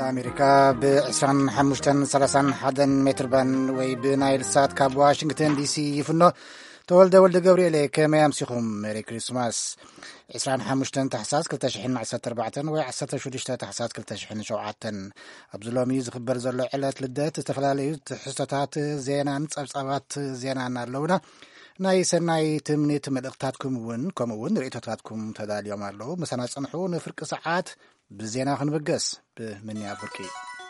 أمريكا ب25-31 متر بان وي بنايل سات كاب واشنطن دي سي يفنو تولد ولد جبريل كما يمسخهم ميري كريسماس 25 تحساس 2014 و 16 تحساس 2007 أبزلومي زخبر زلو علات لدات استفلالي حستات زينا نصبصبات زينا نالونا ناي سناي تمنيت ملقتاتكم ون كم ون ريتاتكم تداليوم الله مسنا صنحو نفرق ساعات بزينا خنبقس بمنيا بركي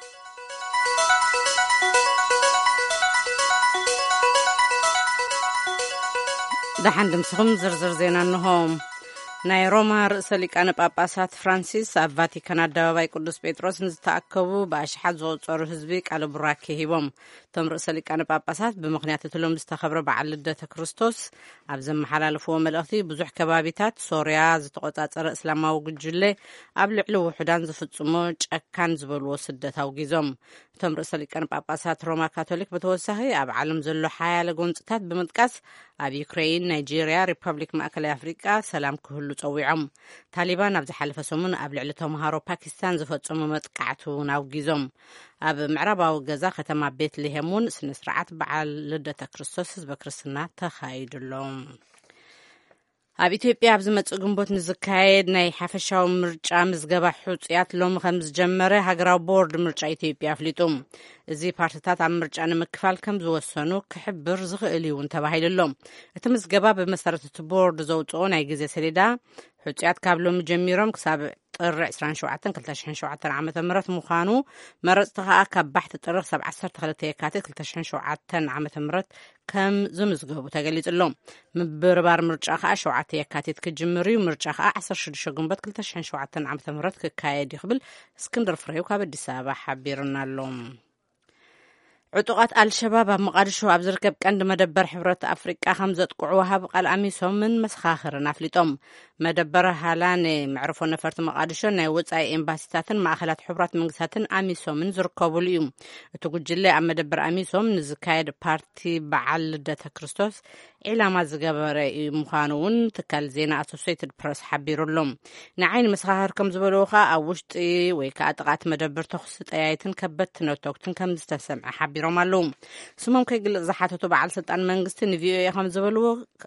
دحن دمسخم زرزر زينا نهم ናይ ሮማ ርእሰ ሊቃነ ጳጳሳት ፍራንሲስ ኣብ ቫቲካን ኣደባባይ ቅዱስ ጴጥሮስ ንዝተኣከቡ ብኣሽሓት ዝቑፀሩ ህዝቢ ቃለ ቡራኬ ሂቦም እቶም ርእሰ ሊቃነ ጳጳሳት ብምኽንያት እቲ ሎም ዝተኸብረ በዓል ልደተ ክርስቶስ ኣብ ዘመሓላለፍዎ መልእኽቲ ብዙሕ ከባቢታት ሶርያ ዝተቆፃፀረ እስላማዊ ጉጅለ ኣብ ልዕሊ ውሑዳን ዝፍፅሞ ጨካን ዝበልዎ ስደት ኣውጊዞም እቶም ርእሰ ሊቃነ ጳጳሳት ሮማ ካቶሊክ ብተወሳኺ ኣብ ዓለም ዘሎ ሓያለ ጎንፅታት ብምጥቃስ ኣብ ዩክሬን ናይጄርያ ሪፐብሊክ ማእከላይ ኣፍሪቃ ሰላም ክህሉ ፀዊዖም ታሊባን ኣብ ዝሓለፈ ሰሙን ኣብ ልዕሊ ተምሃሮ ፓኪስታን ዝፈፀሙ መጥቃዕቲ እውን ኣውጊዞም ኣብ ምዕራባዊ ገዛ ከተማ ቤትልሄም እውን ስነ ስርዓት በዓል ልደተ ክርስቶስ ህዝበ ክርስትና ተኻይድሎም ኣብ ኢትዮጵያ ኣብ ዝመጽእ ግንቦት ንዝካየድ ናይ ሓፈሻዊ ምርጫ ምዝገባ ሕፁያት ሎሚ ከም ዝጀመረ ሃገራዊ ቦርድ ምርጫ ኢትዮጵያ ኣፍሊጡ እዚ ፓርቲታት ኣብ ምርጫ ንምክፋል ከም ዝወሰኑ ክሕብር ዝኽእል እዩ ተባሂሉሎም እቲ ምዝገባ ብመሰረት እቲ ቦርድ ዘውፅኦ ናይ ግዜ ሰሌዳ ሕፁያት ካብ ሎሚ ጀሚሮም ክሳብ ጥሪ 27/2007 ዓ.ም ምዃኑ መረፅቲ ከዓ ካብ ባሕቲ ጥሪ ክሳብ 12 የካቲት 2007 ዓ.ም ከም ዝምዝገቡ ተገሊጹሎም ምብርባር ምርጫ ከዓ 7 የካቲት ክጅምር እዩ ምርጫ ከዓ 16 ግንቦት 2007 ዓ.ም ክካየድ ይኽብል እስክንድር ፍሬው ካብ አዲስ አበባ ሓቢርና ኣሎም ዕጡቃት አልሸባብ ኣብ መቃድሾ ኣብ ዝርከብ ቀንዲ መደበር ሕብረት ኣፍሪቃ ከም ዘጥቅዑ ወሃቢ ቃል ኣሚሶምን መሰኻኽርን ኣፍሊጦም መደበር ሃላኔ መዕርፎ ነፈርቲ መቃድሾ ናይ ወፃኢ ኤምባሲታትን ማእኸላት ሕብራት መንግስታትን ኣሚሶምን ዝርከቡሉ እዩ እቲ ጉጅለ ኣብ መደበር ኣሚሶም ንዝካየድ ፓርቲ በዓል ልደተ ክርስቶስ ኢላማ ዝገበረ እዩ ምዃኑ እውን ትካል ዜና ኣሶሲየትድ ፕረስ ሓቢሩሎም ንዓይኒ መሰኻኽር ከም ዝበልዎ ከዓ ኣብ ውሽጢ ወይ ከዓ ጥቃት መደበር ተኽሲ ጠያይትን ከበድቲ ነተውክትን ከም ዝተሰምዐ ሓቢሮም ኣለዉ ስሞም ከይግልጽ ዝሓተቱ በዓል ስልጣን መንግስቲ ንቪኦኤ ከም ዝበልዎ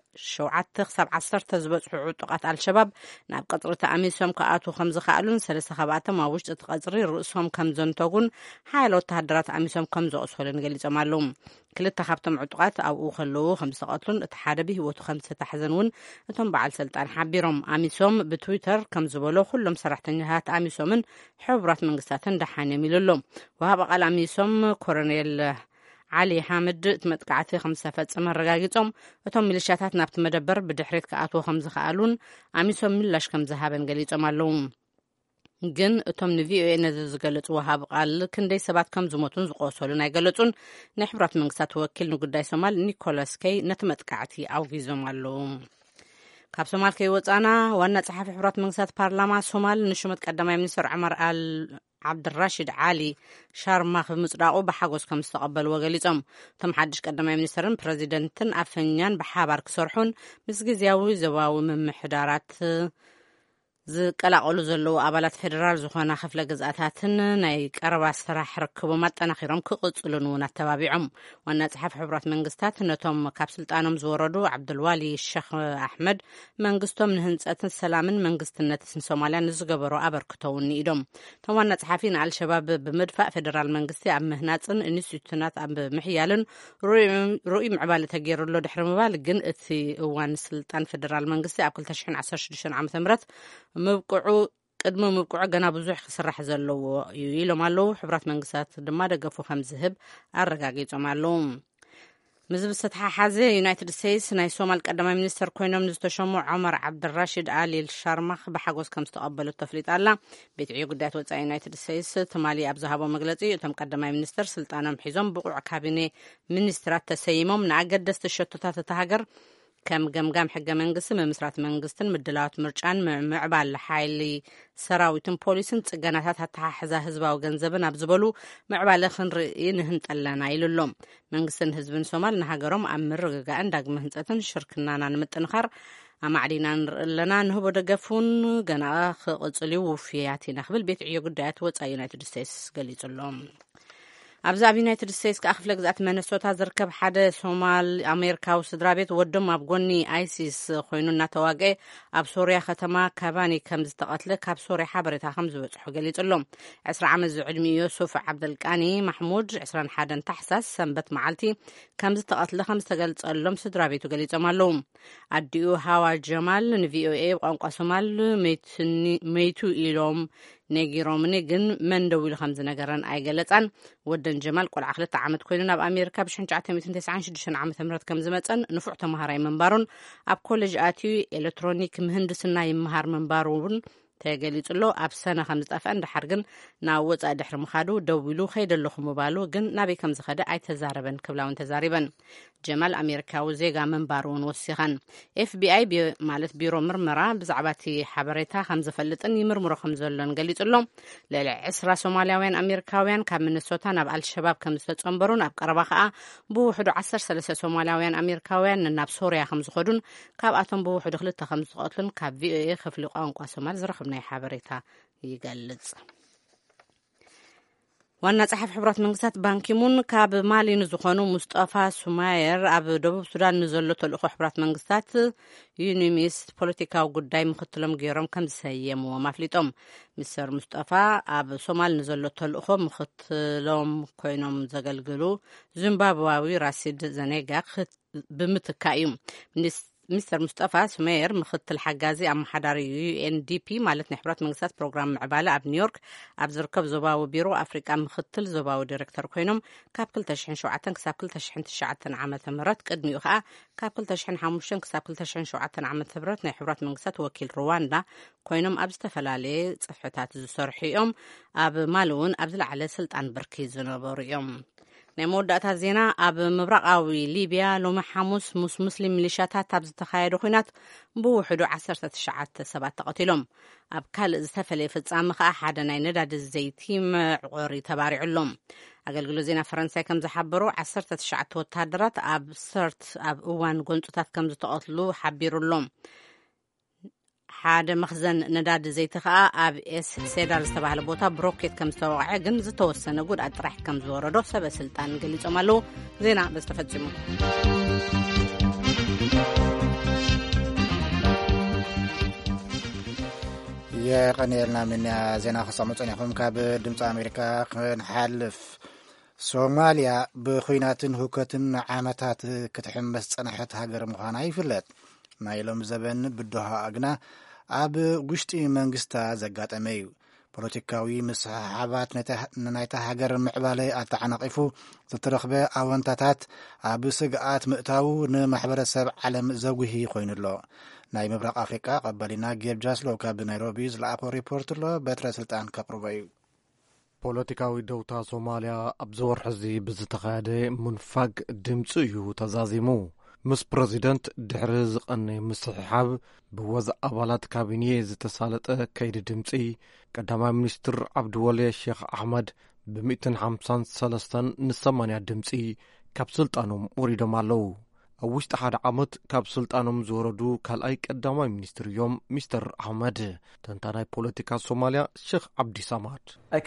7-10 ዝበፅሑ ዕጡቃት አልሸባብ ናብ ቀጽሪ ተኣሚሶም ከኣቱ ከም ዝኽኣሉን 3 ካብኣቶም ኣብ ውሽጢ እቲ ቀጽሪ ርእሶም ከም ዘንተጉን ሓያሎ ወተሃደራት ኣሚሶም ከም ዘቆሰሉን ገሊፆም ኣለዉ ክልተ ካብቶም ዕጡቃት ኣብኡ ከለዉ ከም ዝተቐትሉን እቲ ሓደ ብሂወቱ ከም ዝተታሕዘን እውን እቶም በዓል ስልጣን ሓቢሮም ኣሚሶም ብትዊተር ከም ዝበሎ ኩሎም ሰራሕተኛታት ኣሚሶምን ሕብራት መንግስታትን ደሓንዮም ኢሉሎም ወሃቢ ቃል ኣሚሶም ኮሎኔል ዓሊ ሓመድ እቲ መጥቃዕቲ ከም ዝተፈጸመ ረጋጊጾም እቶም ሚሊሻታት ናብቲ መደበር ብድሕሪት ከኣትዎ ከም ዝኽኣሉን ኣሚሶም ምላሽ ከም ዝሃበን ገሊፆም ኣለዉ ግን እቶም ንቪኦኤ ነዚ ዝገለጹ ወሃቢ ቃል ክንደይ ሰባት ከም ዝሞቱን ዝቆሰሉን ኣይገለጹን ናይ ሕብራት መንግስታት ወኪል ንጉዳይ ሶማል ኒኮላስ ኬይ ነቲ መጥቃዕቲ ኣውጊዞም ኣለዉ ካብ ሶማል ከይወፃና ዋና ጸሓፊ ሕብራት መንግስታት ፓርላማ ሶማል ንሹመት ቀዳማይ ሚኒስትር ዑመር ዓብድራሽድ ዓሊ ሻርማኽ ብምጽዳቑ ብሓጎስ ከም ዝተቐበልዎ ገሊፆም እቶም ሓድሽ ቀዳማይ ሚኒስትርን ፕረዚደንትን ኣፈኛን ብሓባር ክሰርሑን ምስ ግዝያዊ ዞባዊ ምምሕዳራት ዝቀላቀሉ ዘለዉ ኣባላት ፌደራል ዝኾና ክፍለ ግዝኣታትን ናይ ቀረባ ስራሕ ርክቦም ኣጠናኺሮም ክቕጽሉን እውን ኣተባቢዖም ዋና ጸሓፊ ሕብራት መንግስታት ነቶም ካብ ስልጣኖም ዝወረዱ ዓብዱልዋሊ ሼክ ኣሕመድ መንግስቶም ንህንፀትን ሰላምን መንግስትነትን ሶማልያ ንዝገበሮ ኣበርክተውኒ ኢዶም እቶም ዋና ጸሓፊ ንኣልሸባብ ብምድፋእ ፌደራል መንግስቲ ኣብ ምህናፅን ኢንስቲቱሽናት ኣብ ምሕያልን ሩኡይ ምዕባለ ተገይሩሎ ድሕሪ ምባል ግን እቲ እዋን ስልጣን ፌደራል መንግስቲ ኣብ 2016 ዓ.ም ቅድሚ ምብቅዑ ገና ብዙሕ ክስራሕ ዘለዎ እዩ ኢሎም ኣለዉ ሕብራት መንግስታት ድማ ደገፉ ከም ዝህብ ኣረጋጊጾም ኣለዉ ምዝብ ዝተሓሓዘ ዩናይትድ ስቴትስ ናይ ሶማል ቀዳማይ ሚኒስትር ኮይኖም ንዝተሸሙ ዑመር ዓብድራሽድ ዓሊ ሻርማኽ ብሓጎስ ከም ዝተቐበሉ ተፍሊጥ ኣላ ቤት ዕዮ ጉዳያት ወፃኢ ዩናይትድ ስቴትስ ትማሊ ኣብ ዝሃቦ መግለፂ እቶም ቀዳማይ ሚኒስትር ስልጣኖም ሒዞም ብቁዕ ካቢነ ሚኒስትራት ተሰይሞም ንኣገደስቲ ሸቶታት እታ ሃገር ከም ገምጋም ሕገ መንግስቲ ምምስራት መንግስትን ምድላዋት ምርጫን ምዕባል ሓይሊ ሰራዊትን ፖሊስን ጽገናታት ኣተሓሕዛ ህዝባዊ ገንዘብን ኣብ ዝበሉ ምዕባለ ክንርኢ ንህንጠለና ኢሉሎም መንግስትን ህዝብን ሶማል ንሃገሮም ኣብ ምርግጋእን ዳግመ ህንፀትን ሽርክናና ንምጥንኻር ኣማዕዲና ንርኢ ኣለና ንህቦ ደገፉን ገና ክቕፅል ውፍያት ኢና ክብል ቤት ዕዮ ጉዳያት ወፃኢ ዩናይትድ ስቴትስ ገሊጹሎም። ኣብዚ ኣብ ዩናይትድ ስቴትስ ከዓ ክፍለ ግዛኣት መነሶታ ዝርከብ ሓደ ሶማል ኣሜሪካዊ ስድራ ቤት ወዶም ኣብ ጎኒ ኣይሲስ ኮይኑ እናተዋግዐ ኣብ ሶርያ ከተማ ካባኒ ከም ዝተቐትለ ካብ ሶርያ ሓበሬታ ከም ዝበፅሑ ገሊጹሎም። 20 ዓመት ዝዕድሚ ዮሱፍ ዓብደልቃኒ ማሕሙድ 21 ታሕሳስ ሰንበት መዓልቲ ከም ዝተቐትለ ከም ዝተገልጸሎም ስድራ ቤቱ ገሊጾም ኣለዉ። ኣዲኡ ሃዋ ጀማል ንቪኦኤ ቋንቋ ሶማል መይቱ ኢሎም ነጊሮምኒ ግን መን ደው ኢሉ ከም ዝነገረን ኣይገለጻን። ወደን ጀማል ቆልዓ 2 ዓመት ኮይኑ ናብ ኣሜሪካ ብ1996 ዓ.ም ከም ዝመፀን ንፉዕ ተምሃራይ ምንባሩን ኣብ ኮሌጅ ኣትዩ ኤሌክትሮኒክ ምህንድስና ይመሃር ምንባሩን ተገሊጹሎ። ኣብ ሰነ ከም ዝጠፍአ እንድሓር ግን ናብ ወፃኢ ድሕሪ ምኻዱ ደው ኢሉ ከይደለኹ ምባሉ ግን ናበይ ከም ዝኸደ ኣይተዛረበን ክብላውን ተዛሪበን። ጀማል ኣሜሪካዊ ዜጋ ምንባሩ እውን ወሲኸን። ኤፍቢኣይ ማለት ቢሮ ምርመራ ብዛዕባ እቲ ሓበሬታ ከም ዝፈልጥን ይምርምሮ ከም ዘሎን ገሊጹሎም። ልዕሊ 20 ሶማልያውያን ኣሜሪካውያን ካብ ሚነሶታ ናብ ኣልሸባብ ከም ዝተጸንበሩን ኣብ ቀረባ ከዓ ብውሕዱ 13 ሶማልያውያን ኣሜሪካውያን ናብ ሶርያ ከም ዝኸዱን ካብኣቶም ብውሕዱ 2 ከም ዝቐትሉን ካብ ቪኦኤ ክፍሊ ቋንቋ ሶማል ዝረኽብናይ ሓበሬታ ይገልጽ። ዋና ጸሓፍ ሕቡራት መንግስታት ባንኪሙን ካብ ማሊ ንዝኾኑ ሙስጠፋ ሱማየር ኣብ ደቡብ ሱዳን ንዘሎ ተልእኾ ሕቡራት መንግስታት ዩኒሚስ ፖለቲካዊ ጉዳይ ምክትሎም ገይሮም ከም ዝሰየምዎም ኣፍሊጦም። ሚስተር ሙስጠፋ ኣብ ሶማል ንዘሎ ተልእኾ ምክትሎም ኮይኖም ዘገልግሉ ዚምባብዋዊ ራሲድ ዘኔጋ ብምትካ እዩ። ሚስተር ሙስጠፋ ሱሜየር ምክትል ሓጋዚ ኣመሓዳሪ ዩኤንዲፒ ማለት ናይ ሕቡራት መንግስታት ፕሮግራም ምዕባለ ኣብ ኒውዮርክ ኣብ ዝርከብ ዞባዊ ቢሮ ኣፍሪቃ ምክትል ዞባዊ ዲሬክተር ኮይኖም ካብ 2007 ክሳብ 2009 ዓ.ም ቅድሚኡ ከዓ ካብ 2005 ክሳብ 2007 ዓ.ም ናይ ሕቡራት መንግስታት ወኪል ሩዋንዳ ኮይኖም ኣብ ዝተፈላለየ ጽፍሕታት ዝሰርሑ እዮም። ኣብ ማሊ እውን ኣብ ዝለዓለ ስልጣን ብርኪ ዝነበሩ እዮም። ናይ መወዳእታ ዜና ኣብ ምብራቃዊ ሊብያ ሎሚ ሐሙስ ሙስሊም ሚሊሻታት ኣብ ዝተኻየደ ኩናት ብውሕዱ 19 ሰባት ተቐቲሎም። ኣብ ካልእ ዝተፈለየ ፍጻመ ከዓ ሓደ ናይ ነዳዲ ዘይቲ መዕቆሪ ተባሪዑሎም። ኣገልግሎት ዜና ፈረንሳይ ከም ዝሓበሩ 19 ወታደራት ኣብ ሰርት ኣብ እዋን ጎንፅታት ከም ዝተቐትሉ ሓቢሩሎም። ሓደ መኽዘን ነዳዲ ዘይቲ ከዓ ኣብ ኤስ ሴዳር ዝተባህለ ቦታ ብሮኬት ከም ዝተወቅዐ ግን ዝተወሰነ ጉድኣት ጥራሕ ከም ዝወረዶ ሰበስልጣን ገሊጾም ኣለዉ። ዜና በስተፈጺሙ የቀኒልና ምን ዜና ክሰሙጽን ይኹም ካብ ድምፂ ኣሜሪካ ክንሓልፍ። ሶማልያ ብኩናትን ሁከትን ዓመታት ክትሕመስ ፀናሕት ሃገር ምዃና ይፍለጥ። ናይ ሎም ዘበን ብድሆ ኣግና ኣብ ውሽጢ መንግስታ ዘጋጠመ እዩ። ፖለቲካዊ ምስሓባት ናይታ ሃገር ምዕባለ ኣተዓናቂፉ ዝተረኽበ ኣወንታታት ኣብ ስግኣት ምእታው ንማሕበረሰብ ዓለም ዘጉሂ ኮይኑሎ። ናይ ምብራቅ ኣፍሪቃ ቀበሊና ጌብ ጃስሎ ካብ ናይሮቢ ዝለኣኮ ሪፖርት ኣሎ በትረ ስልጣን ከቅርቦ እዩ። ፖለቲካዊ ደውታ ሶማልያ ኣብ ዝወርሒ እዚ ብዝተኻየደ ምንፋግ ድምፂ እዩ ተዛዚሙ። ምስ ፕረዚደንት ድሕሪ ዝቐነየ ምስሕሓብ ብወዝ ኣባላት ካቢኔ ዝተሳለጠ ከይዲ ድምፂ ቀዳማይ ሚኒስትር ዓብድወሌ ሼክ ኣሕመድ ብ153 ን80 ድምፂ ካብ ስልጣኖም ወሪዶም ኣለዉ። ኣብ ውሽጢ ሓደ ዓመት ካብ ስልጣኖም ዝወረዱ ካልኣይ ቀዳማይ ሚኒስትር እዮም ሚስተር ኣሕመድ። ተንታናይ ፖለቲካ ሶማልያ ሼክ ዓብዲ ሳማድ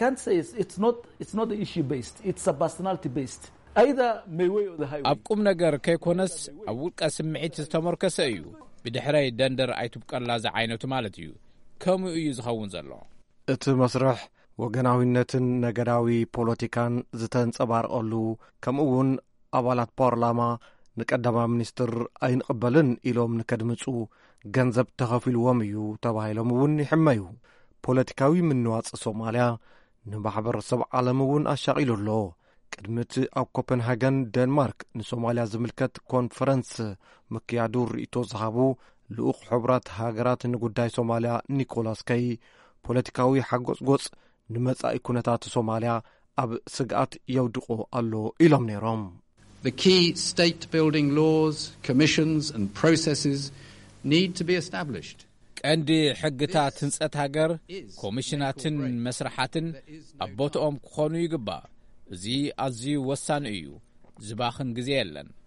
ኣብ ቁም ነገር ከይኮነስ ኣብ ውልቀ ስምዒት ዝተመርከሰ እዩ። ብድሕረይ ደንደር ኣይትብቀላ ዝዓይነቱ ማለት እዩ። ከምኡ እዩ ዝኸውን ዘሎ። እቲ መስርሕ ወገናዊነትን ነገዳዊ ፖለቲካን ዝተንጸባርቐሉ ከምኡውን ኣባላት ፓርላማ ንቀዳማይ ሚኒስትር ኣይንቕበልን ኢሎም ንከድምፁ ገንዘብ ተኸፊልዎም እዩ ተባሂሎም እውን ይሕመዩ። ፖለቲካዊ ምንዋጽ ሶማልያ ንማሕበረሰብ ዓለም እውን ኣሻቒሉ ኣሎ። ቅድሚት ኣብ ኮፐንሃገን ዴንማርክ ንሶማልያ ዝምልከት ኮንፈረንስ ምክያዱ ርእቶ ዝሃቡ ልኡኽ ሕቡራት ሃገራት ንጉዳይ ሶማልያ ኒኮላስ ከይ ፖለቲካዊ ሓጎጽጎጽ ንመጻኢ ኩነታት ሶማልያ ኣብ ስግኣት የውድቆ ኣሎ ኢሎም ነይሮም። The key state building laws, commissions and processes need to be established. ቀንዲ ሕግታት ህንጸት ሃገር ኮሚሽናትን መስራሓትን ኣብ ቦታኦም ክኾኑ ይግባእ። እዚ ኣዝዩ ወሳኒ እዩ። ዝባኽን ግዜ የለን።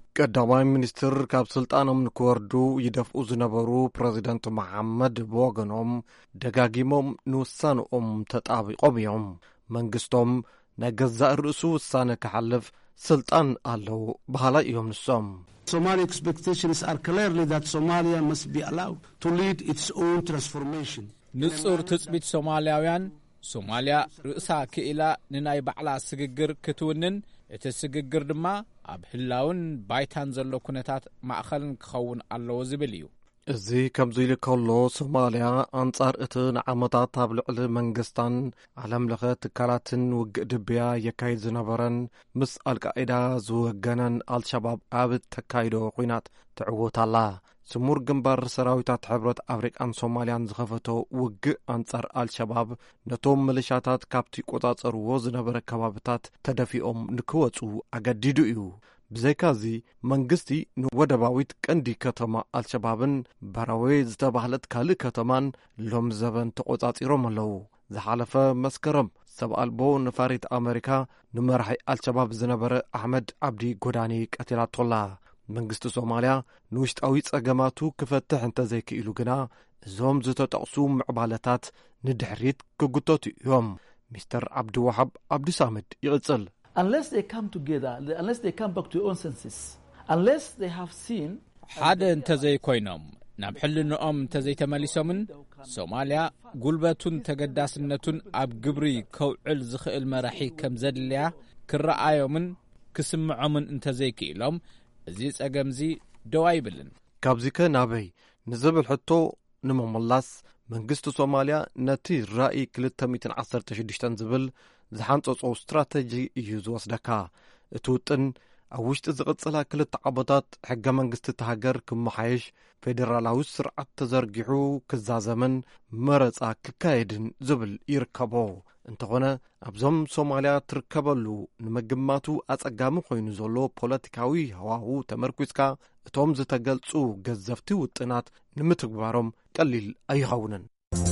ቀዳማይ ሚኒስትር ካብ ስልጣኖም ንክወርዱ ይደፍኡ ዝነበሩ ፕሬዚደንት መሐመድ ብወገኖም ደጋጊሞም ንውሳንኦም ተጣቢቆም እዮም። መንግስቶም ናይ ገዛእ ርእሱ ውሳነ ክሓልፍ ስልጣን ኣለዉ ባህላይ እዮም ንሶም። Somali expectations are clearly that Somalia must be allowed to lead its own transformation. ንጹር ትጽቢት ሶማልያውያን ሶማልያ ርእሳ ክኢላ ንናይ ባዕላ ስግግር ክትውንን እቲ ስግግር ድማ ኣብ ህላውን ባይታን ዘሎ ኩነታት ማእኸልን ክኸውን ኣለዎ ዝብል እዩ። እዚ ከምዚ ኢሉ ከሎ ሶማልያ ኣንጻር እቲ ንዓመታት ኣብ ልዕሊ መንግስታን ዓለም ለኸ ትካላትን ውግእ ድብያ የካይድ ዝነበረን ምስ አልቃኢዳ ዝወገነን አልሸባብ ኣብ ተካይዶ ኩናት ትዕወት ኣላ። ስሙር ግንባር ሰራዊታት ሕብረት አፍሪቃን ሶማልያን ዝኸፈቶ ውግእ አንጻር አልሸባብ ነቶም ሚሊሻታት ካብቲ ቆጻጸርዎ ዝነበረ ከባቢታት ተደፊኦም ንክወጹ አገዲዱ እዩ። ብዘይካዚ መንግስቲ ንወደባዊት ቀንዲ ከተማ አልሸባብን ባራዌ ዝተባህለት ካልእ ከተማን ሎም ዘበን ተቆጻጺሮም ኣለዉ። ዝሓለፈ መስከረም ሰብኣልቦ ነፋሪት አሜሪካ ንመራሒ አልሸባብ ዝነበረ አሕመድ ዓብዲ ጎዳኒ ቀቲላቶላ። መንግስቲ ሶማልያ ንውሽጣዊ ጸገማቱ ክፈትሕ እንተዘይክኢሉ ግና እዞም ዝተጠቕሱ ምዕባለታት ንድሕሪት ክጉተቱ እዮም። ሚስተር ዓብዲ ወሃብ ዓብዲ ሳምድ ይቕጽል unless they come together, unless they come back to their own senses, unless they have seen ሓደ እንተዘይኮይኖም ናብ ሕልንኦም እንተዘይተመሊሶምን ሶማልያ ጉልበቱን ተገዳስነቱን ኣብ ግብሪ ከውዕል ዝኽእል መራሒ ከም ዘድልያ ክረኣዮምን ክስምዖምን እንተዘይክኢሎም እዚ ጸገምዚ ደው ኣይብልን። ካብዚ ከናበይ ንዝብል ሕቶ ንምምላስ መንግስቲ ሶማልያ ነቲ ራእይ 216 ዝብል ዝሓንጸጾ ስትራቴጂ እዩ ዝወስደካ። እቲ ውጥን ኣብ ውሽጢ ዝቕጽላ ክልተ ዓቦታት ሕገ መንግስቲ ተሃገር ክመሓየሽ ፌደራላዊ ስርዓት ተዘርጊሑ ክዛዘምን መረጻ ክካየድን ዝብል ይርከቦ። እንተኾነ ኣብዞም ሶማልያ ትርከበሉ ንምግማቱ አጸጋሚ ኮይኑ ዘሎ ፖለቲካዊ ሃዋህው ተመርኩዝካ እቶም ዝተገልጹ ገዘፍቲ ውጥናት ንምትግባሮም ቀሊል ኣይኸውንን።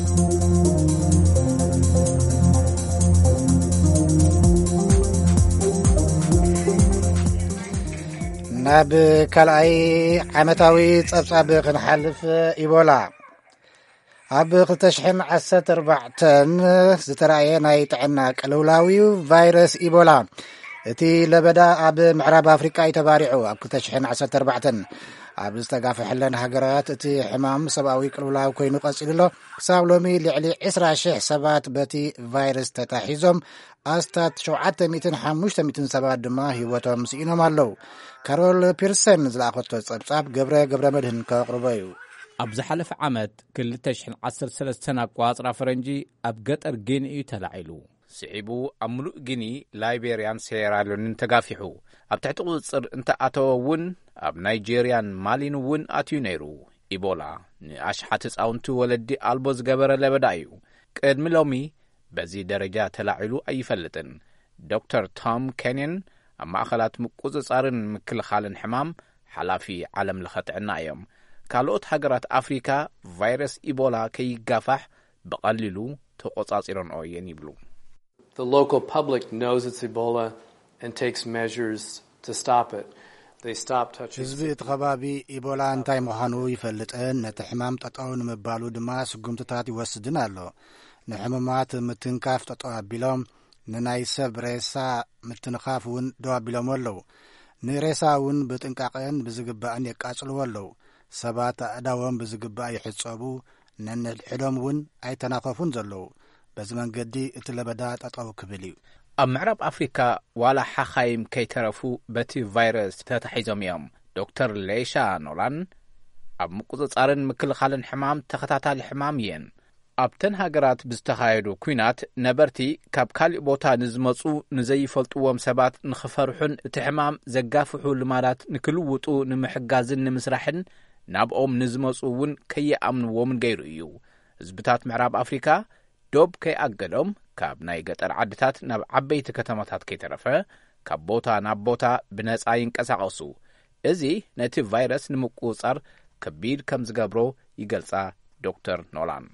ናብ ካልኣይ ዓመታዊ ጸብጻብ ክንሓልፍ ኢቦላ ኣብ 2014 ዝተረኣየ ናይ ጥዕና ቀለውላዊ ቫይረስ ኢቦላ እቲ ለበዳ ኣብ ምዕራብ ኣፍሪቃ ተባሪዑ ኣብ 2014 ኣብ ዝተጋፈሐለን ሃገራት እቲ ሕማም ሰብኣዊ ቅልውላዊ ኮይኑ ቀፂሉ ኣሎ። ክሳብ ሎሚ ልዕሊ 20,000 ሰባት በቲ ቫይረስ ተታሒዞም ኣስታት 750 ሰባት ድማ ህይወቶም ስኢኖም ኣለዉ። ካሮል ፒርሰን ዝለኣኸቶ ጸብጻብ ገብረ መድህን ከቕርቦ እዩ። ኣብ ዝሓለፈ ዓመት 2013 ኣቋጽራ ፈረንጂ ኣብ ገጠር ጊኒ እዩ ተላዒሉ። ስዒቡ ኣብ ምሉእ ጊኒ ላይቤርያን ሴራሊዮንን ተጋፊሑ ኣብ ትሕቲ ቁፅፅር እንተኣተወ እውን ኣብ ናይጄርያን ማሊን እውን ኣትዩ ነይሩ። ኢቦላ ንኣሽሓት ህፃውንቲ ወለዲ ኣልቦ ዝገበረ ለበዳ እዩ። ቅድሚ ሎሚ በዚ ደረጃ ተላዒሉ ኣይፈልጥን። ዶክተር ቶም ኬንያን ኣብ ማእኸላት ምቁፅጻርን ምክልኻልን ሕማም ሓላፊ ዓለም ለኸ ጥዕና እዮም። ካልኦት ሃገራት ኣፍሪካ ቫይረስ ኢቦላ ከይጋፋሕ በቐሊሉ ተቆጻጺሮንኦ እየን ይብሉ። The local public knows it's Ebola and takes measures to stop it. They stop touching. ህዝቢ እቲ ከባቢ ኢቦላ እንታይ ምዃኑ ይፈልጥን ነቲ ሕማም ጠጠው ንምባሉ ድማ ስጉምትታት ይወስድን ኣሎ። ንሕሙማት ምትንካፍ ጠጠው ኣቢሎም ንናይ ሰብ ሬሳ ምትንኻፍ እውን ደው ኣቢሎም ኣለዉ። ንሬሳ እውን ብጥንቃቐን ብዝግባእን የቃጽልዎ ኣለዉ። ሰባት ኣእዳዎም ብዝግባእ ይሕጸቡ ነንሕዶም እውን ኣይተናኸፉን ዘለዉ። በዚ መንገዲ እቲ ለበዳ ጠጠው ክብል እዩ። ኣብ ምዕራብ ኣፍሪካ ዋላ ሓኻይም ከይተረፉ በቲ ቫይረስ ተታሒዞም እዮም። ዶክተር ሌሻ ኖላን ኣብ ምቁፅጻርን ምክልኻልን ሕማም ተኸታታሊ ሕማም እየን። ኣብተን ሃገራት ብዝተኻየዱ ኩናት ነበርቲ ካብ ካልእ ቦታ ንዝመፁ ንዘይፈልጥዎም ሰባት ንኽፈርሑን እቲ ሕማም ዘጋፍሑ ልማዳት ንክልውጡ ንምሕጋዝን ንምስራሕን ናብኦም ንዝመፁ እውን ከየኣምንዎምን ገይሩ እዩ። ህዝብታት ምዕራብ ኣፍሪካ ዶብ ከይኣገዶም ካብ ናይ ገጠር ዓድታት ናብ ዓበይቲ ከተማታት ከይተረፈ ካብ ቦታ ናብ ቦታ ብነጻ ይንቀሳቐሱ። እዚ ነቲ ቫይረስ ንምቁፅጻር ከቢድ ከም ዝገብሮ ይገልጻ ዶክተር ኖላን።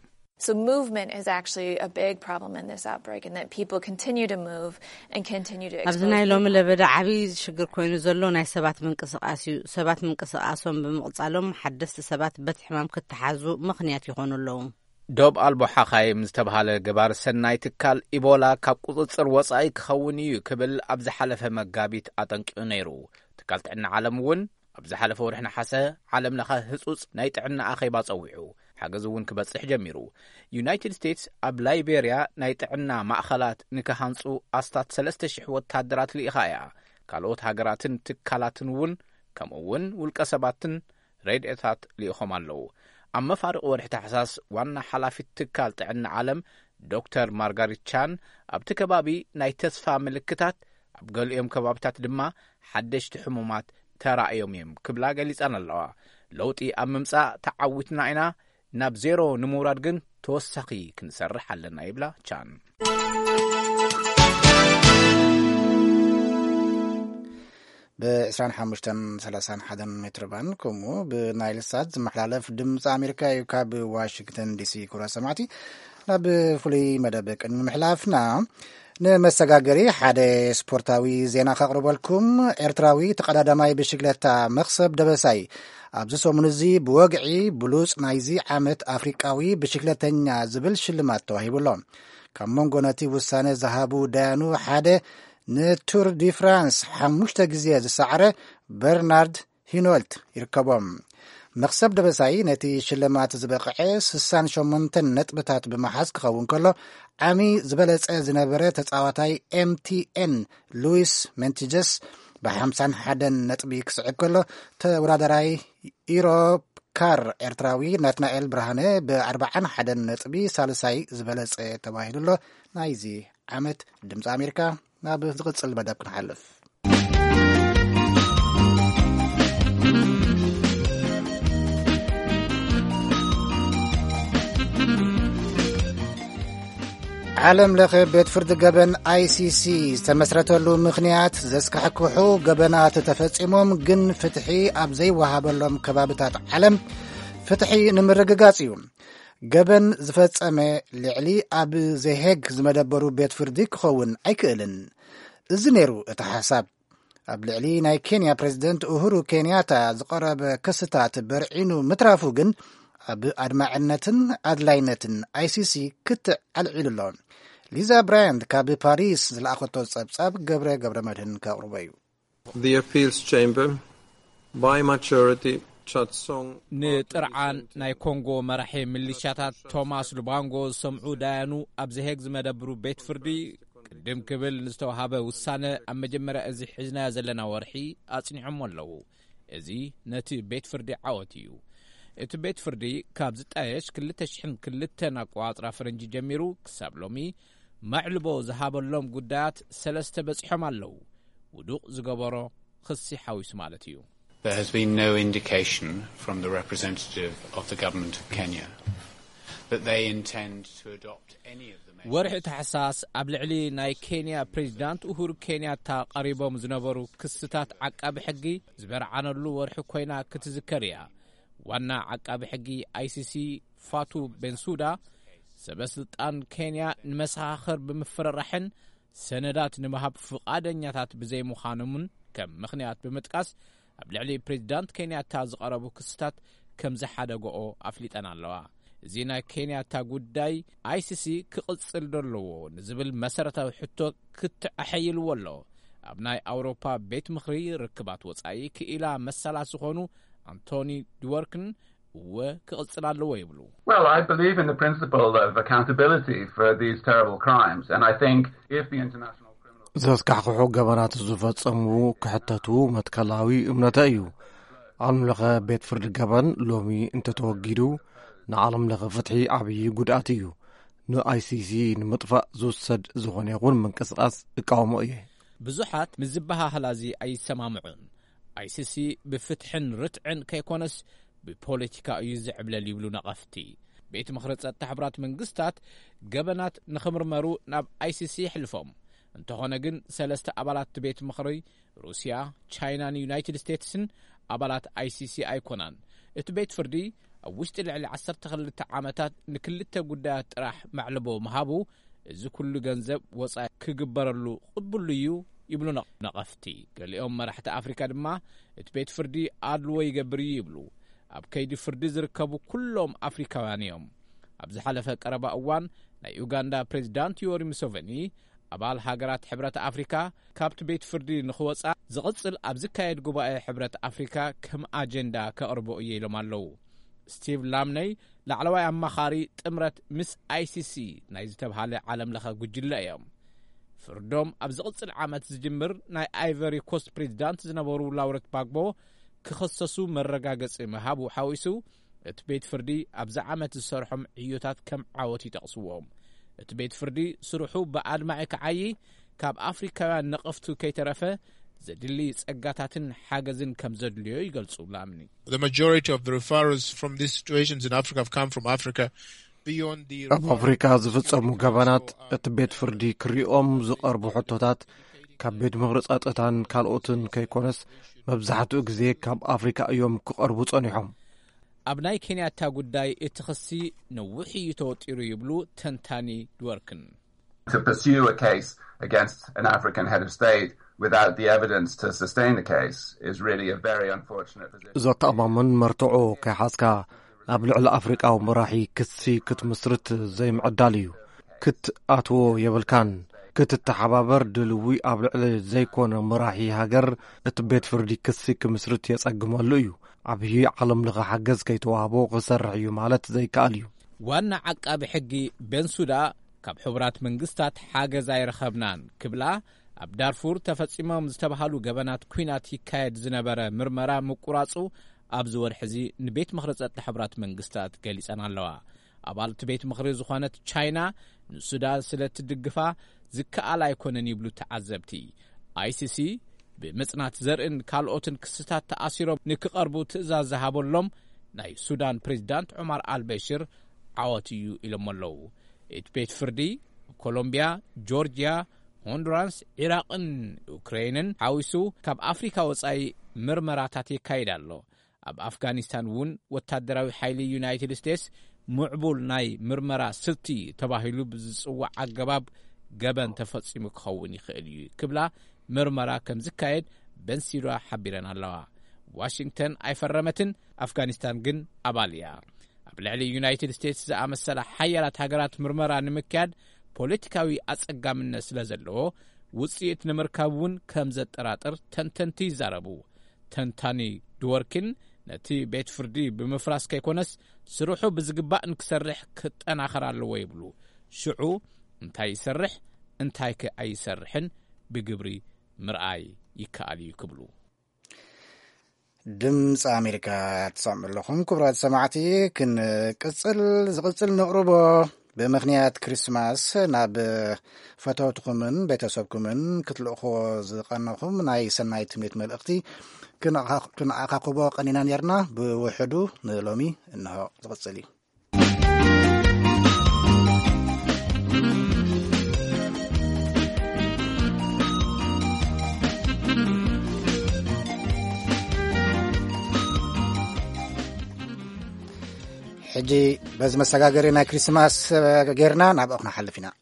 So movement is actually a big problem in this outbreak, and that people continue to move and continue to expose. ኣብዝናይ ሎሚ ለበዳ ዓብይ ሽግር ኮይኑ ዘሎ ናይ ሰባት ምንቅስቃስ እዩ። ሰባት ምንቅስቃሶም ብምቕጻሎም ሓደስቲ ሰባት በቲ ሕማም ክትሓዙ ምኽንያት ይኾኑ ኣለዉ። ዶብ ኣልቦ ሓኻይም ዝተባሃለ ገባር ሰናይ ትካል ኢቦላ ካብ ቁፅፅር ወጻኢ ክኸውን እዩ ክብል ኣብ ዝሓለፈ መጋቢት ኣጠንቂኡ ነይሩ። ትካል ጥዕና ዓለም እውን ኣብ ዝሓለፈ ወርሒ ነሓሰ ዓለም ለኸ ህጹጽ ናይ ጥዕና ኣኼባ ጸዊዑ ሓገዝ እውን ክበጽሕ ጀሚሩ። ዩናይትድ ስቴትስ ኣብ ላይቤርያ ናይ ጥዕና ማእኸላት ንክሃንጹ ኣስታት 3,000 ወታደራት ልኢኻ እያ። ካልኦት ሃገራትን ትካላትን እውን ከምኡ እውን ውልቀ ሰባትን ረድኤታት ልኢኾም ኣለዉ። ኣብ መፋርቕ ወርሒ ታሕሳስ ዋና ሓላፊት ትካል ጥዕና ዓለም ዶክተር ማርጋሪት ቻን ኣብቲ ከባቢ ናይ ተስፋ ምልክታት ኣብ ገሊኦም ከባቢታት ድማ ሓደሽቲ ሕሙማት ተራእዮም እዮም ክብላ ገሊጸን ኣለዋ። ለውጢ ኣብ ምምጻእ ተዓዊትና ኢና፣ ናብ ዜሮ ንምውራድ ግን ተወሳኺ ክንሰርሕ ኣለና ይብላ ቻን። ብ2531 ሜትር ባንድ ከምኡ ብናይል ሳት ዝመሓላለፍ ድምፂ ኣሜሪካ እዩ ካብ ዋሽንግተን ዲሲ። ኩራ ሰማዕቲ ናብ ፍሉይ መደብ ቅድሚ ምሕላፍና ንመሰጋገሪ ሓደ ስፖርታዊ ዜና ከቕርበልኩም። ኤርትራዊ ተቐዳዳማይ ብሽክለታ መኽሰብ ደበሳይ ኣብዚ ሰሙን እዚ ብወግዒ ብሉጽ ናይዚ ዓመት ኣፍሪቃዊ ብሽክለተኛ ዝብል ሽልማት ተዋሂቡሎ። ካብ መንጎ ነቲ ውሳነ ዝሃቡ ዳያኑ ሓደ ንቱር ዲ ፍራንስ 5 ግዜ ዝሰዕረ በርናርድ ሂኖልት ይርከቦም። መኽሰብ ደበሳይ ነቲ ሽልማት ዝበቕዐ 68 ነጥብታት ብምሓዝ ክኸውን ከሎ ዓሚ ዝበለጸ ዝነበረ ተጻዋታይ ኤምቲኤን ሉዊስ ሜንቲጀስ ብ51 ነጥቢ ክስዕብ ከሎ ተወዳዳራይ ኢሮፕ ካር ኤርትራዊ ናትናኤል ብርሃነ ብ41 ነጥቢ ሳልሳይ ዝበለጸ ተባሂሉሎ። ናይዚ ዓመት ድምፂ ኣሜሪካ ናብ ዝቕጽል መደብ ክንሓልፍ። ዓለም ለኸ ቤት ፍርዲ ገበን ICC ዝተመስረተሉ ምኽንያት ዘስካሕክሑ ገበናት ተፈጺሞም ግን ፍትሒ ኣብ ዘይወሃበሎም ከባቢታት ዓለም ፍትሒ ንምርግጋጽ እዩ። ገበን ዝፈጸመ ልዕሊ ኣብ ዘሄግ ዝመደበሩ ቤት ፍርዲ ክኸውን ኣይክእልን። እዚ ነይሩ እቲ ሓሳብ። ኣብ ልዕሊ ናይ ኬንያ ፕሬዚደንት ኡሁሩ ኬንያታ ዝቐረበ ክስታት በርዒኑ ምትራፉ ግን ኣብ ኣድማዕነትን ኣድላይነትን ICC ክትዓልዒሉሎ። ሊዛ ብራያንት ካብ ፓሪስ ዝለኣኸቶ ጸብጻብ ገብረ መድህን ከቕርቦ እዩ። The appeals chamber by majority ንጥርዓን ናይ ኮንጎ መራሒ ሚሊሻታት ቶማስ ሉባንጎ ሰምዑ ዳያኑ ኣብ ዘሄግ ዝመደብሩ ቤት ፍርዲ ቅድም ክብል ንዝተዋሃበ ውሳነ ኣብ መጀመርያ እዚ ሒዝናዮ ዘለና ወርሒ ኣጽኒዖም ኣለዉ። እዚ ነቲ ቤት ፍርዲ ዓወት እዩ። እቲ ቤት ፍርዲ ካብ ዝጣየሽ 2002 ኣቆጻጽራ ፈረንጂ ጀሚሩ ክሳብ ሎሚ ማዕልቦ ዝሃበሎም ጉዳያት 3 በጽሖም ኣለዉ። ውዱቕ ዝገበሮ ክሲ ሓዊሱ ማለት እዩ። There has been no indication from the representative of the government of Kenya that they intend to adopt any of the measures. ወርሒ ታሕሳስ ኣብ ልዕሊ ናይ ኬንያ ፕሬዚዳንት ኡሁሩ ኬንያታ ቀሪቦም ዝነበሩ ክስታት ዓቃቢ ሕጊ ዝበርዓነሉ ወርሒ ኮይና ክትዝከር እያ። ዋና ዓቃቢ ሕጊ ICC ፋቱ ቤንሱዳ ሰበስልጣን ኬንያ ንመሰኻኽር ብምፍርራሕን ሰነዳት ንምሃብ ፍቓደኛታት ብዘይምዃኖምን ከም ምኽንያት ብምጥቃስ ኣብ ልዕሊ ፕሬዚዳንት ኬንያታ ዝቐረቡ ክስታት ከም ዝሓደግኦ ኣፍሊጠን ኣለዋ። እዚ ናይ ኬንያታ ጉዳይ ICC ክቕጽል ደለዎ ንዝብል መሰረታዊ ሕቶ ክትኣሐይልዎ ኣሎ። ኣብ ናይ ኣውሮፓ ቤት ምኽሪ ርክባት ወጻኢ ክኢላ መሰላት ዝኾኑ አንቶኒ ድወርክን ክቕጽል ኣለዎ ይብሉ። Well, I believe in the principle of accountability for these terrible crimes, and I think if the international ዘስካሕክሑ ገበናት ዝፈጸሙ ክሕተቱ መትከላዊ እምነተ እዩ። ዓለም ለኸ ቤት ፍርዲ ገበን ሎሚ እንተተወጊዱ ንዓለም ለኸ ፍትሒ ዓብዪ ጉድኣት እዩ። ንICC ንምጥፋእ ዝውሰድ ዝኾነ ይኹን ምንቅስቓስ እቃወሞ እየ። ብዙሓት ምዝበሃህላዚ ኣይሰማምዑን። ICC ብፍትሕን ርትዕን ከይኮነስ ብፖለቲካ እዩ ዝዕብለል ይብሉ ነቐፍቲ። ቤት ምኽሪ ጸጥታ ሕብራት መንግስታት ገበናት ንኽምርመሩ ናብ ICC ይሕልፎም። እንተኾነ ግን 3 ኣባላት ቤት ምኽሪ ሩስያ፣ ቻይናን ዩናይትድ ስቴትስን ኣባላት ICC ኣይኮናን። እቲ ቤት ፍርዲ ኣብ ውሽጢ ልዕሊ 12 ዓመታት ንክልተ ጉዳያት ጥራሕ ማዕለቦ መሃቡ እዚ ኩሉ ገንዘብ ወጻኢ ክግበረሉ ቅቡል እዩ ይብሉ ነቐፍቲ። ገሊኦም መራሕቲ ኣፍሪካ ድማ እቲ ቤት ፍርዲ ኣድልዎ ይገብር ይብሉ። ኣብ ከይዲ ፍርዲ ዝርከቡ ኩሎም ኣፍሪካውያን እዮም። ኣብ ዝሓለፈ ቀረባ እዋን ናይ ኡጋንዳ ፕሬዚዳንት ዮዌሪ ሙሴቬኒ ኣባል ሃገራት ሕብረት ኣፍሪካ ካብቲ ቤት ፍርዲ ንኽወጻእ ዝቕጽል ኣብ ዝካየድ ጉባኤ ሕብረት ኣፍሪካ ከም ኣጀንዳ ከቕርቦ እየ ኢሎም ኣለዉ። ስቲቭ ላምነይ ላዕለዋይ ኣማኻሪ ጥምረት ምስ ICC ናይ ዝተብሃለ ዓለም ለኸ ጉጅለ እዮም። ፍርዶም ኣብ ዝቕጽል ዓመት ዝጅምር ናይ ኣይቨሪ ኮስት ፕሬዚዳንት ዝነበሩ ላውረት ባግቦ ክኸሰሱ መረጋገጺ መሃቡ ሓዊሱ እቲ ቤት ፍርዲ ኣብዚ ዓመት ዝሰርሖም ዕዮታት ከም ዓወት ይጠቕስዎም። እቲ ቤት ፍርዲ ስሩሑ ብኣድማዒ ክዓዪ ካብ ኣፍሪካውያን ነቐፍቱ ከይተረፈ ዘድሊ ጸጋታትን ሓገዝን ከም ዘድልዮ ይገልጹ ላምኒ። The majority of the referrals from these situations in Africa have come from Africa beyond the ኣብ ኣፍሪካ ዝፍጸሙ ገበናት እቲ ቤት ፍርዲ ክሪኦም ዝቐርቡ ሕቶታት ካብ ቤት ምኽሪ ጸጥታን ካልኦትን ከይኮነስ መብዛሕትኡ ግዜ ካብ ኣፍሪካ እዮም ክቐርቡ ጸኒሖም። ኣብ ናይ ኬንያታ ጉዳይ እቲ ክሲ ነዊሕ እዩ ተወጢሩ ይብሉ ተንታኒ ድወርክን። To pursue a case against an African head of state without the evidence to sustain the case is really a very unfortunate position. ዘተኣማምን መርትዖ ከይሓዝካ ናብ ልዕሊ ኣፍሪቃዊ መራሒ ክሲ ክትምስርት ዘይምዕዳል እዩ። ክትኣትዎ የብልካን ክትተሓባበር ድልዊ ኣብ ልዕሊ ዘይኮነ መራሒ ሃገር እቲ ቤት ፍርዲ ክሲ ክምስርት የጸግመሉ እዩ። ዓብዪ ዓለም ለኸ ሓገዝ ከይተዋህቦ ክሰርሕ እዩ ማለት ዘይከኣል እዩ። ዋና ዓቃቢ ሕጊ ቤንሱዳ ካብ ሕቡራት መንግስታት ሓገዝ ኣይረኸብናን ክብላ ኣብ ዳርፉር ተፈጺሞም ዝተባሃሉ ገበናት ኩናት ይካየድ ዝነበረ ምርመራ ምቁራጹ ኣብ ዝወርሕዚ ንቤት ምኽሪ ጸጥታ ሕቡራት መንግስታት ገሊጸን ኣለዋ። ኣባልቲ ቤት ምኽሪ ዝኾነት ቻይና ንሱዳን ስለ ትድግፋ ዝከኣል ኣይኮነን ይብሉ ተዓዘብቲ። ICC ብምጽናት ዘርእን ካልኦትን ክስታት ተኣሲሮም ንክቐርቡ ትእዛዝ ዝሃበሎም ናይ ሱዳን ፕሬዚዳንት ዑመር አልበሽር ዓወት እዩ ኢሎም ኣለዉ። እቲ ቤት ፍርዲ ኮሎምቢያ፣ ጆርጂያ፣ ሆንዱራስ፣ ኢራቅን ዩክሬንን ሓዊሱ ካብ ኣፍሪካ ወጻኢ ምርመራታት ይካይድ ኣሎ። ኣብ ኣፍጋኒስታን እውን ወታደራዊ ሓይሊ ዩናይትድ ስቴትስ ምዕቡል ናይ ምርመራ ስልቲ ተባሂሉ ብዝጽዋዕ ኣገባብ ገበን ተፈጺሙ ክኸውን ይኽእል እዩ ክብላ ምርመራ ከም ዝካየድ ቤንሲራ ሓቢረን ኣለዋ። ዋሽንግተን ኣይፈረመትን፣ ኣፍጋኒስታን ግን ኣባል እያ። ኣብ ልዕሊ ዩናይትድ ስቴትስ ዝኣመሰለ ሓያላት ሃገራት ምርመራ ንምክያድ ፖለቲካዊ ኣጸጋምነት ስለ ዘለዎ ውጽኢት ንምርካብ እውን ከም ዘጠራጥር ተንተንቲ ይዛረቡ። ተንታኒ ድወርክን ነቲ ቤት ፍርዲ ብምፍራስ ከይኮነስ ስርሑ ብዝግባእ ንክሰርሕ ክጠናኸር ኣለዎ ይብሉ። ሽዑ እንታይ ይሰርሕ እንታይ ኣይሰርሕን ብግብሪ ምርኣይ ይከኣል እዩ ክብሉ። ድምፂ ኣሜሪካ ትሰምዑ ኣለኹም። ክቡራት ሰማዕቲ ዝቕጽል ንቕርቦ ብምኽንያት ክሪስማስ ናብ ፈተውትኹምን ቤተሰብኩምን ክትልእኹ ዝቐነኹም ናይ ሰናይ ትምኒት መልእኽቲ ክንኣኻኽቦ ቀኒና ነርና ብውሕዱ ንሎሚ እንሆ ዝቕጽል እዩ። ሕጂ በዚ መሰጋገሪ ናይ ክሪስማስ ጌርና ናብ ኣቕና ሓልፍ ኢና።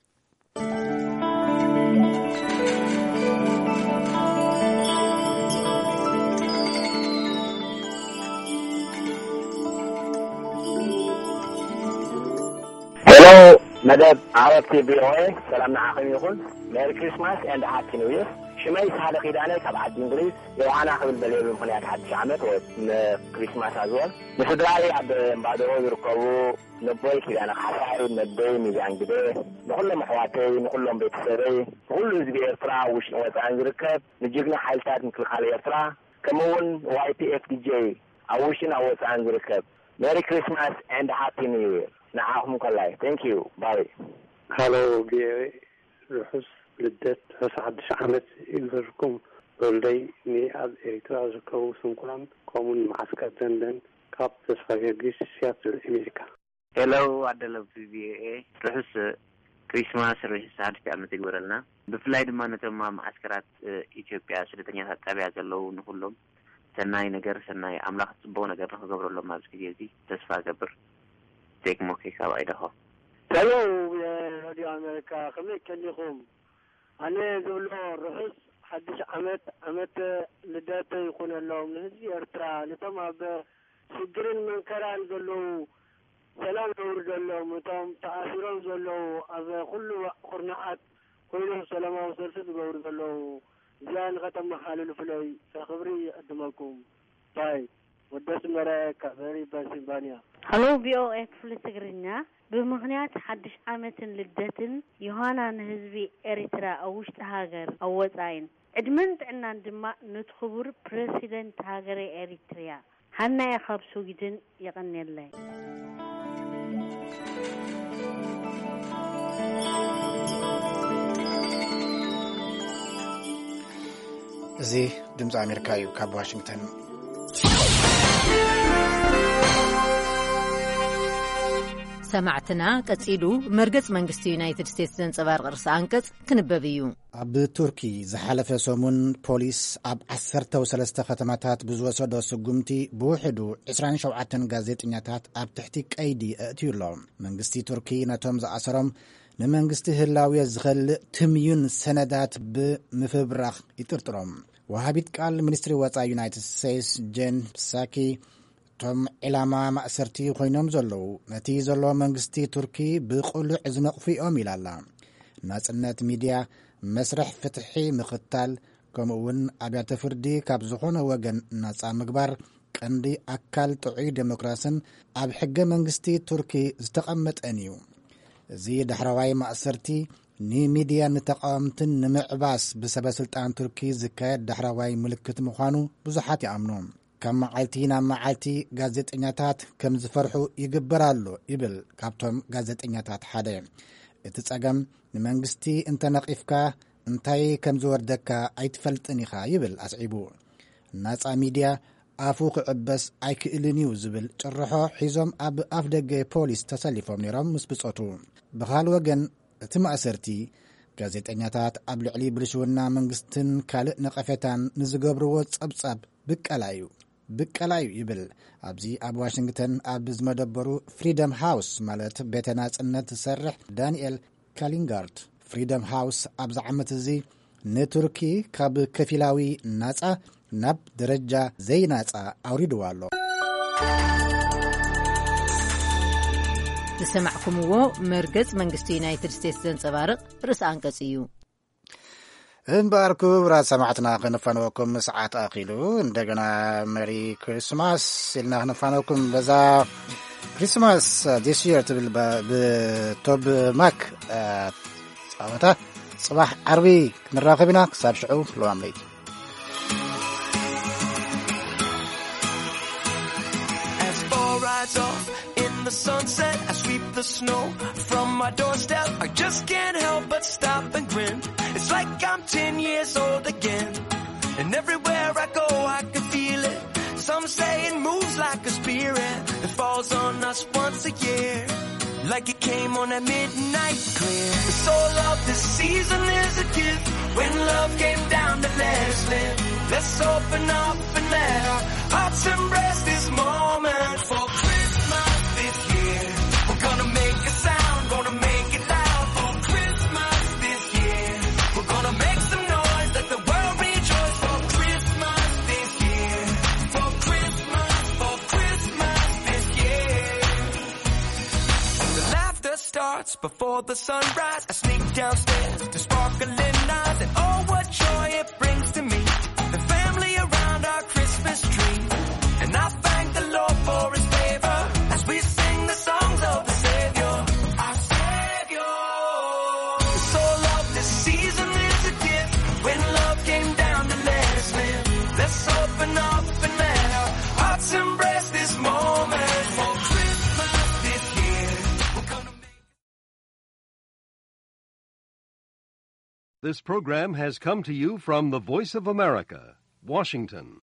ሄሎ መደብ ዓረብቲ ቪኦኤ ሰላም ንዓኸም ይኹን። ሜሪ ክሪስማስ ኤንድ ሃፒ ኒው ይር። ሽመይ ሳደ ኺዳነ ካብ ዓዲ እንግሊዝ የውሃና ክብል በልየሉ ምክንያት ሓድሽ ዓመት ወይ ንክሪስማስ ኣዝወን ንስድራይ ኣብ እምባደሮ ዝርከቡ ንቦይ ኪዳነ ካሕሳይ፣ ነደይ ሚዛን ግደ፣ ንኹሎም ኣሕዋተይ፣ ንኹሎም ቤተሰበይ፣ ንኹሉ ህዝቢ ኤርትራ ውሽጢ ወፃእን ዝርከብ ንጅግና ሓይልታት ምክልኻል ኤርትራ ከምኡውን YPFDJ ኣብ ውሽጥን ኣብ ወፃእን ዝርከብ ሜሪ ክሪስማስ ኤንድ ሃፒ ኒው ይር ንዓኹም ከላይ ቴንክ ዩ ባይ። ሃሎ ቪኦኤ ርሑስ ልደት ሕሳ ሓድሽ ዓመት ይግበርኩም። ወልደይ ኣብ ኤርትራ ዝርከቡ ስንኩላን ከምኡን ማዓስከር ደንደን ካብ ተስፋ ገርጊስ ሲያትል ኣሜሪካ። ሄሎ ኣደለብ ቪኦኤ ርሑስ ክሪስማስ ርሑስ ሓድሽ ዓመት ይግበረልና። ብፍላይ ድማ ነቶም ማዓስከራት ኢትዮጵያ ስደተኛታት ጣብያ ዘለዉ ንኩሎም ሰናይ ነገር ሰናይ ኣምላኽ ጽቡቕ ነገር ንኽገብረሎም ኣብዚ ግዜ እዚ ተስፋ ገብር ቴክሞ ከይካብ ኣይደኸ ሄሎ የራዲዮ ኣሜሪካ ከመይ ከኒኹም ኣነ ዝብሎ ርሑስ ሓድሽ ዓመት ልደት ይኹነሎም ንህዝቢ ኤርትራ ነቶም ኣብ ሽግርን መንከራን ዘለዉ ሰላም ዘውርደሎም እቶም ተኣሲሮም ዘለዉ ኣብ ኩሉ ኹርናዓት ኮይኖም ሰላማዊ ሰልፊ ዝገብሩ ዘለዉ እዚኣ ንኸተመሓልሉ ፍለይ ክብሪ ይዕድመኩም ባይ ወደስ መርአየ ካበሪ በንሲልቫንያ ሃሎ ቪኦኤ ክፍሊ ትግርኛ ብምኽንያት ሓድሽ ዓመትን ልደትን ዮሃና ንህዝቢ ኤርትራ ኣብ ውሽጢ ሃገር ኣብ ወፃኢን ዕድመን ጥዕናን ድማ ንትኽቡር ፕሬሲደንት ሃገረ ኤሪትሪያ ሃናየ ካብ ሱጊድን ይቐንየለይ እዚ ድምፂ ኣሜሪካ እዩ ካብ ዋሽንግተን ሰማዕትና ቀጺሉ መርገጽ መንግስቲ ዩናይትድ ስቴትስ ዘንጸባርቕ ርእሲ አንቀጽ ክንበብ እዩ ኣብ ቱርኪ ዝሓለፈ ሰሙን ፖሊስ ኣብ 13 ከተማታት ብዝወሰዶ ስጉምቲ ብውሕዱ 27 ጋዜጠኛታት ኣብ ትሕቲ ቀይዲ ኣእትዩሎም መንግስቲ ቱርኪ ነቶም ዝኣሰሮም ንመንግስቲ ህላውየ ዝኸልእ ትምዩን ሰነዳት ብምፍብራኽ ይጥርጥሮም ወሃቢት ቃል ሚኒስትሪ ወፃኢ ዩናይትድ ስቴትስ ጄን ሳኪ ቶም ዕላማ ማእሰርቲ ኮይኖም ዘለዉ ነቲ ዘሎ መንግስቲ ቱርኪ ብቁሉዕ ዝነቕፉኦም ኢላላ ናጽነት ሚድያ መስርሕ ፍትሒ ምኽታል ከምኡውን ኣብያተ ፍርዲ ካብ ዝኾነ ወገን ናጻ ምግባር ቀንዲ ኣካል ጥዑይ ዴሞክራስን ኣብ ሕገ መንግስቲ ቱርኪ ዝተቐመጠን እዩ እዚ ዳሕራዋይ ማእሰርቲ ንሚድያ ንተቃወምትን ንምዕባስ ብሰበስልጣን ቱርኪ ዝካየድ ዳሕራዋይ ምልክት ምዃኑ ብዙሓት ይኣምኑ ከም መዓልቲ ናብ መዓልቲ ጋዜጠኛታት ከም ዝፈርሑ ይግበራሉ ይብል ካብቶም ጋዜጠኛታት ሓደ እቲ ጸገም ንመንግስቲ እንተነቒፍካ እንታይ ከም ዝወርደካ ኣይትፈልጥን ኢኻ ይብል ኣስዒቡ ናጻ ሚድያ ኣፉ ክዕበስ ኣይክእልን እዩ ዝብል ጭርሖ ሒዞም ኣብ ኣፍ ደገ ፖሊስ ተሰሊፎም ነይሮም ምስ ብጾቱ ብኻል ወገን እቲ ማእሰርቲ ጋዜጠኛታት ኣብ ልዕሊ ብልሽውና መንግስትን ካልእ ነቐፌታን ንዝገብርዎ ጸብጻብ ብቀላዩ ይብል ኣብዚ ኣብ ዋሽንግተን ኣብ ዝመደበሩ ፍሪደም ሃውስ ማለት ቤተ ናጽነት ዝሰርሕ ዳንኤል ካሊንጋርድ ፍሪደም ሃውስ ኣብዚ ዓመት እዚ ንቱርኪ ካብ ከፊላዊ ናጻ ናብ ደረጃ ዘይናጻ ኣውሪድዋ ኣሎ ዝሰማዕኩምዎ መርገጽ መንግስቲ ዩናይትድ ስቴትስ ዘንጸባርቕ ርእሲ አንቀጽ እዩ እምበር ክቡራት ሰማዕትና ክንፋነወኩም ሰዓት ኣኺሉ እንደገና መሪ ክሪስማስ ኢልና ክንፋነወኩም በዛ ክሪስማስ ዲስ ይር ትብል ብቶብ ማክ ጻወታ ጽባሕ ዓርቢ ክንራኸብ ኢና ክሳብ ሽዑ ለዋም ለይቲ The sunset, I sweep the snow from my doorstep. I just can't help but stop and grin. It's like I'm 10 years old again. And everywhere I go, I can feel it. Some say it moves like a spirit that falls on us once a year. Like it came on at midnight clear. The soul of this season is a gift. When love came down to let us live. Let's open up and let our hearts embrace this moment for Christmas this year. We're gonna make a sound, gonna make it loud for Christmas this year. We're gonna make some noise, let the world rejoice for Christmas this year. For Christmas this year. The laughter starts before the sunrise. I sneak downstairs to sparkling eyes and oh what joy it brings to me. The family around our Christmas tree. And I thank the Lord for his favor as we sing the songs of the Savior. Our Savior. The soul of this season is a gift. When love came down to let us live. Let's open up and let our hearts embrace this moment for Christmas this year. We're gonna make... This program has come to you from the Voice of America, Washington.